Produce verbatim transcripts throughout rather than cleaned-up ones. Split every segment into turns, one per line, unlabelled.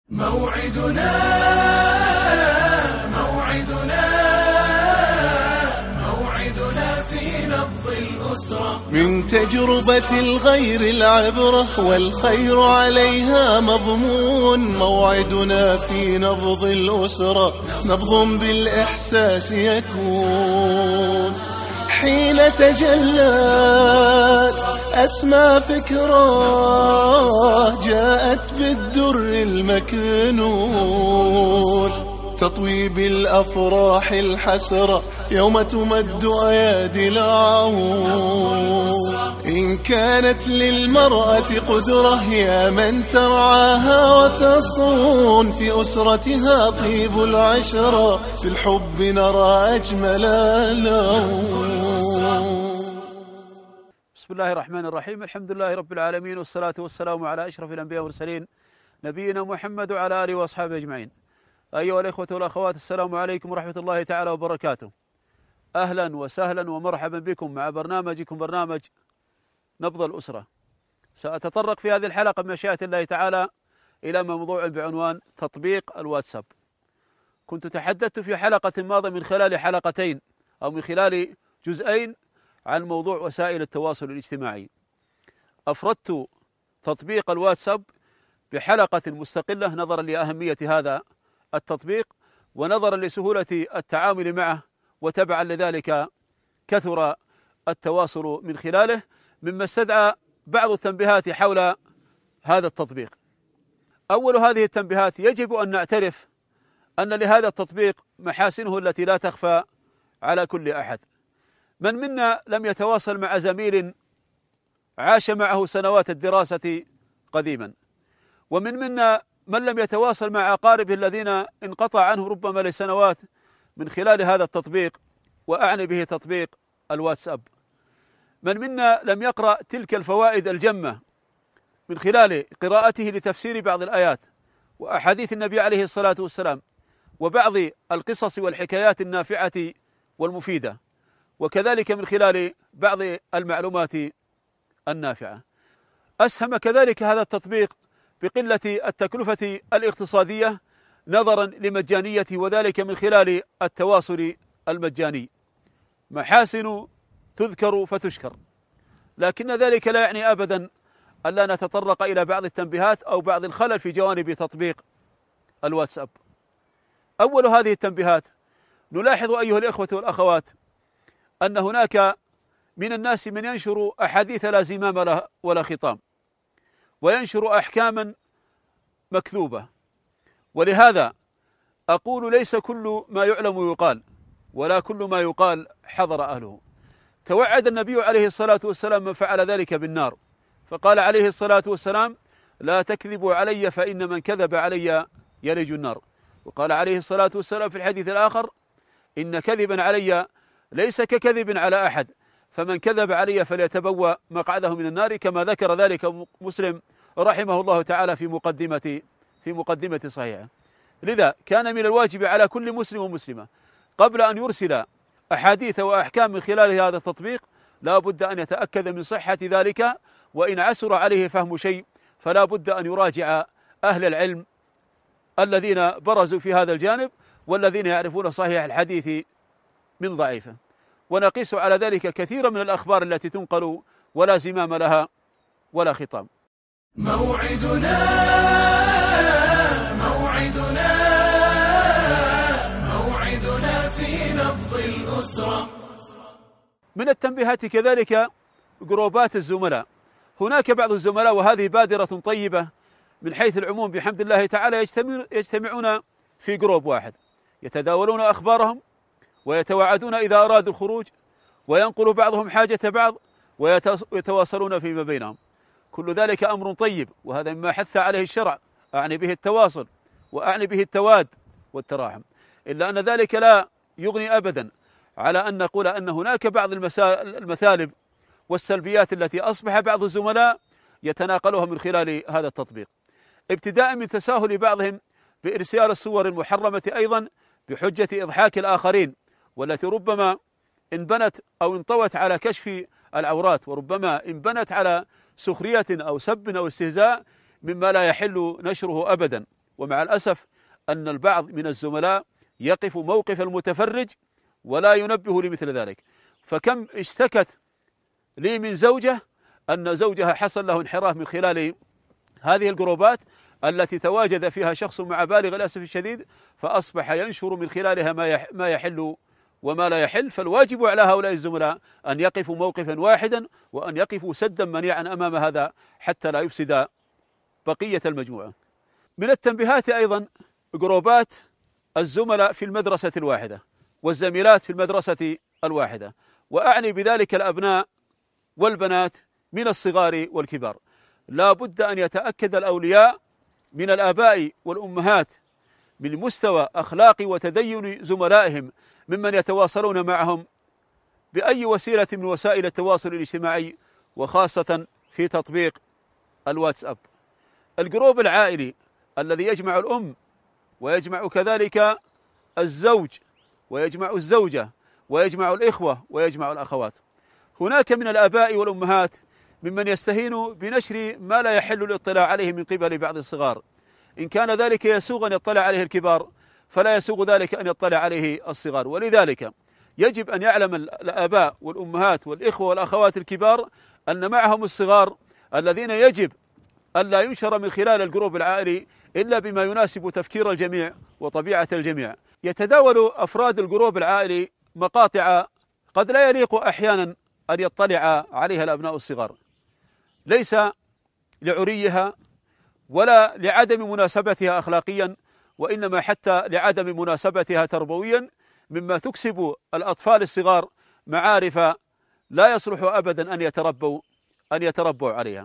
موعدنا موعدنا موعدنا في نبض الأسرة،
من تجربة الغير العبرة والخير عليها مضمون. موعدنا في نبض الأسرة، نبض بالإحساس يكون حين تجلت أسمى فكرة جاءت بالدر المكنون، تطوي بالأفراح الحسرة يوم تمد أيادي العون. إن كانت للمرأة قدرة يا من ترعاها وتصون، في أسرتها طيب العشرة في الحب نرى أجمل لون.
بسم الله الرحمن الرحيم. الحمد لله رب العالمين، والصلاة والسلام على أشرف الأنبياء والمرسلين نبينا محمد وعلى آله وأصحابه أجمعين. أيها الإخوة والأخوات، السلام عليكم ورحمة الله تعالى وبركاته. أهلا وسهلا ومرحبا بكم مع برنامجكم برنامج نبض الأسرة. سأتطرق في هذه الحلقة بمشيئة الله تعالى إلى موضوع بعنوان تطبيق الواتساب. كنت تحدثت في حلقة ماضية من خلال حلقتين أو من خلال جزئين عن موضوع وسائل التواصل الاجتماعي. أفردت تطبيق الواتساب بحلقة مستقلة نظرا لأهمية هذا التطبيق ونظرا لسهولة التعامل معه، وتبعا لذلك كثر التواصل من خلاله، مما استدعى بعض التنبيهات حول هذا التطبيق. أول هذه التنبيهات: يجب أن نعترف أن لهذا التطبيق محاسنه التي لا تخفى على كل أحد. من منا لم يتواصل مع زميل عاش معه سنوات الدراسة قديما؟ ومن منا من لم يتواصل مع أقاربه الذين انقطع عنه ربما لسنوات من خلال هذا التطبيق، وأعني به تطبيق الواتساب. من منا لم يقرأ تلك الفوائد الجمة من خلال قراءته لتفسير بعض الآيات وأحاديث النبي عليه الصلاة والسلام وبعض القصص والحكايات النافعة والمفيدة، وكذلك من خلال بعض المعلومات النافعة. أسهم كذلك هذا التطبيق بقلة التكلفة الاقتصادية نظرا لمجانيته، وذلك من خلال التواصل المجاني. محاسن تذكر فتشكر، لكن ذلك لا يعني أبدا ألا نتطرق إلى بعض التنبيهات أو بعض الخلل في جوانب تطبيق الواتساب. أول هذه التنبيهات: نلاحظ أيها الإخوة والأخوات أن هناك من الناس من ينشر أحاديث لا زمام لها ولا خطام، وينشر أحكاما مكذوبة. ولهذا أقول: ليس كل ما يعلم يقال، ولا كل ما يقال حضر أهله. توعد النبي عليه الصلاة والسلام من فعل ذلك بالنار، فقال عليه الصلاة والسلام: لا تكذبوا علي فإن من كذب علي يلج النار. وقال عليه الصلاة والسلام في الحديث الآخر: إن كذبا علي ليس ككذب على أحد، فمن كذب علي فليتبوأ مقعده من النار، كما ذكر ذلك مسلم رحمه الله تعالى في مقدمة في مقدمة صحيحة. لذا كان من الواجب على كل مسلم ومسلمة قبل أن يرسل أحاديث وأحكام من خلال هذا التطبيق لا بد أن يتأكد من صحة ذلك، وإن عسر عليه فهم شيء فلا بد أن يراجع أهل العلم الذين برزوا في هذا الجانب والذين يعرفون صحيح الحديث من ضعيفه. ونقيس على ذلك كثيرا من الأخبار التي تنقل ولا زمام لها ولا خطام.
موعدنا موعدنا موعدنا في نبض الأسرة.
من التنبيهات كذلك جروبات الزملاء. هناك بعض الزملاء، وهذه بادرة طيبة من حيث العموم بحمد الله تعالى، يجتمعون في جروب واحد، يتداولون أخبارهم ويتواعدون إذا أرادوا الخروج، وينقل بعضهم حاجة بعض، ويتواصلون فيما بينهم. كل ذلك أمر طيب، وهذا مما حث عليه الشرع، أعني به التواصل وأعني به التواد والتراحم. إلا أن ذلك لا يغني أبدا على أن نقول أن هناك بعض المثالب والسلبيات التي أصبح بعض الزملاء يتناقلها من خلال هذا التطبيق، ابتداء من تساهل بعضهم بإرسال الصور المحرمة أيضا بحجة إضحاك الآخرين، والتي ربما انبنت أو انطوت على كشف العورات، وربما انبنت على سخرية أو سب أو استهزاء مما لا يحل نشره أبدا. ومع الأسف أن البعض من الزملاء يقف موقف المتفرج ولا ينبه لمثل ذلك. فكم اشتكت لي من زوجة أن زوجها حصل له انحراف من خلال هذه الجروبات التي تواجد فيها شخص مع بالغ الأسف الشديد، فأصبح ينشر من خلالها ما يحل وما لا يحل. فالواجب على هؤلاء الزملاء أن يقفوا موقفا واحدا وأن يقفوا سدا منيعا أمام هذا حتى لا يفسد بقية المجموعة. من التنبيهات أيضا جروبات الزملاء في المدرسة الواحدة والزميلات في المدرسة الواحدة، وأعني بذلك الأبناء والبنات من الصغار والكبار. لا بد أن يتأكد الأولياء من الآباء والأمهات من مستوى أخلاق وتدين زملائهم ممن يتواصلون معهم بأي وسيلة من وسائل التواصل الاجتماعي، وخاصة في تطبيق الواتساب. الجروب العائلي الذي يجمع الأم ويجمع كذلك الزوج ويجمع الزوجة ويجمع الإخوة ويجمع الأخوات. هناك من الآباء والأمهات ممن يستهين بنشر ما لا يحل الاطلاع عليه من قبل بعض الصغار. إن كان ذلك يسوغ أن يطلع عليه الكبار فلا يسوغ ذلك أن يطلع عليه الصغار. ولذلك يجب أن يعلم الآباء والأمهات والإخوة والأخوات الكبار أن معهم الصغار الذين يجب أن لا ينشر من خلال الجروب العائلي إلا بما يناسب تفكير الجميع وطبيعة الجميع. يتداول أفراد الجروب العائلي مقاطع قد لا يليق أحيانا أن يطلع عليها الأبناء الصغار، ليس لعريها ولا لعدم مناسبتها أخلاقيا، وإنما حتى لعدم مناسبتها تربويا، مما تكسب الأطفال الصغار معارف لا يصلح أبدا أن يتربوا أن يتربوا عليها.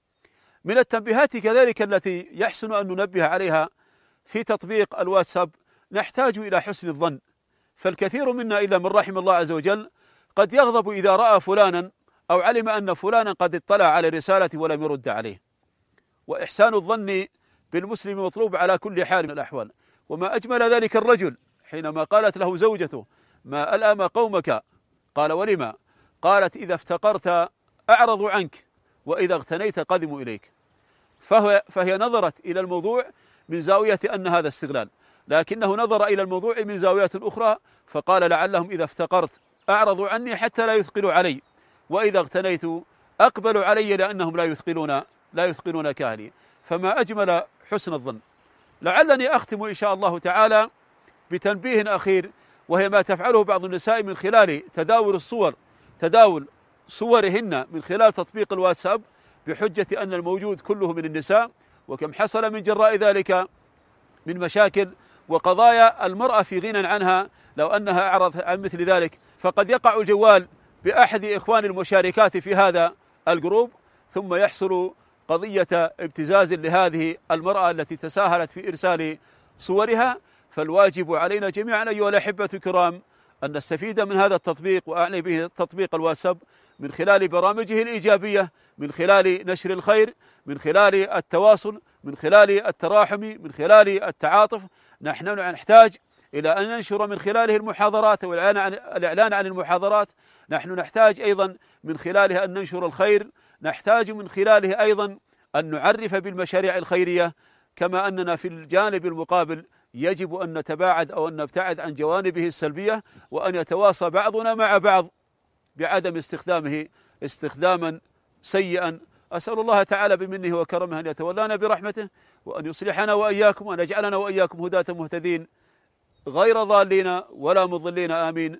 من التنبيهات كذلك التي يحسن أن ننبه عليها في تطبيق الواتساب، نحتاج إلى حسن الظن، فالكثير منا إلا من رحم الله عز وجل قد يغضب إذا رأى فلانا أو علم أن فلانا قد اطلع على الرسالة ولم يرد عليه. وإحسان الظن بالمسلم مطلوب على كل حال من الأحوال. وما أجمل ذلك الرجل حينما قالت له زوجته: ما ألأم قومك؟ قال: ولما؟ قالت: إذا افتقرت أعرضوا عنك وإذا اغتنيت قدموا إليك. فهي, فهي نظرت إلى الموضوع من زاوية أن هذا استغلال، لكنه نظر إلى الموضوع من زاوية أخرى فقال: لعلهم إذا افتقرت أعرضوا عني حتى لا يثقلوا علي، وإذا اغتنيت أقبلوا علي لأنهم لا يثقلون لا يثقلون كاهلي. فما أجمل حسن الظن. لعلني أختم إن شاء الله تعالى بتنبيه أخير، وهي ما تفعله بعض النساء من خلال تداول الصور تداول صورهن من خلال تطبيق الواتساب بحجة أن الموجود كله من النساء، وكم حصل من جراء ذلك من مشاكل وقضايا المرأة في غنى عنها لو أنها أعرضت عن مثل ذلك. فقد يقع الجوال بأحد إخوان المشاركات في هذا الجروب، ثم يحصل قضية ابتزاز لهذه المرأة التي تساهلت في إرسال صورها. فالواجب علينا جميعا أيها الأحبة الكرام أن نستفيد من هذا التطبيق، وأعني به تطبيق الواتساب، من خلال برامجه الإيجابية، من خلال نشر الخير، من خلال التواصل، من خلال التراحم، من خلال التعاطف. نحن نحتاج إلى أن ننشر من خلاله المحاضرات والإعلان عن المحاضرات. نحن نحتاج أيضا من خلالها أن ننشر الخير. نحتاج من خلاله أيضا أن نعرف بالمشاريع الخيرية، كما أننا في الجانب المقابل يجب أن نتباعد أو أن نبتعد عن جوانبه السلبية، وأن يتواصى بعضنا مع بعض بعدم استخدامه استخداما سيئا. أسأل الله تعالى بمنه وكرمه أن يتولانا برحمته، وأن يصلحنا وإياكم، وأن يجعلنا وإياكم هداة مهتدين غير ضالين ولا مضلين، آمين.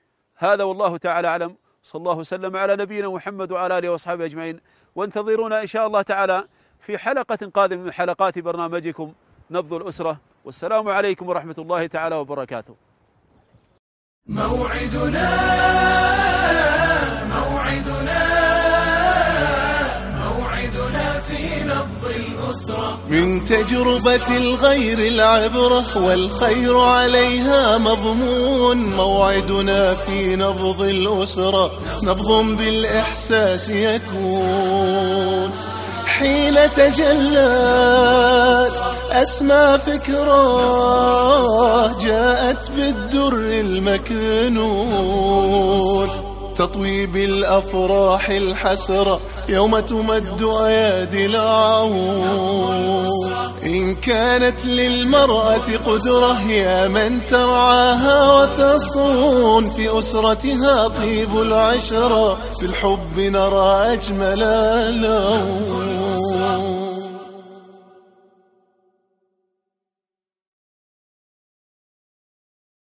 هذا والله تعالى أعلم. صلى الله وسلم على نبينا محمد وعلى آله وأصحابه أجمعين، وانتظرونا إن شاء الله تعالى في حلقة قادمة من حلقات برنامجكم نبض الأسرة. والسلام عليكم ورحمة الله تعالى وبركاته.
موعدنا موعدنا موعدنا في نبض الأسرة،
من تجربة الغير العبرة والخير عليها مضمون. موعدنا في نبض الأسرة، نبض بالإحساس يكون حين تجلت أسمى فكرة، جاءت بالدر المكنون، تطوي بالأفراح الحسرة يوم تمد أيادي العون. إن كانت للمرأة قدرة يا من ترعاها وتصون، في أسرتها طيب العشرة، في الحب نرى أجمل لون.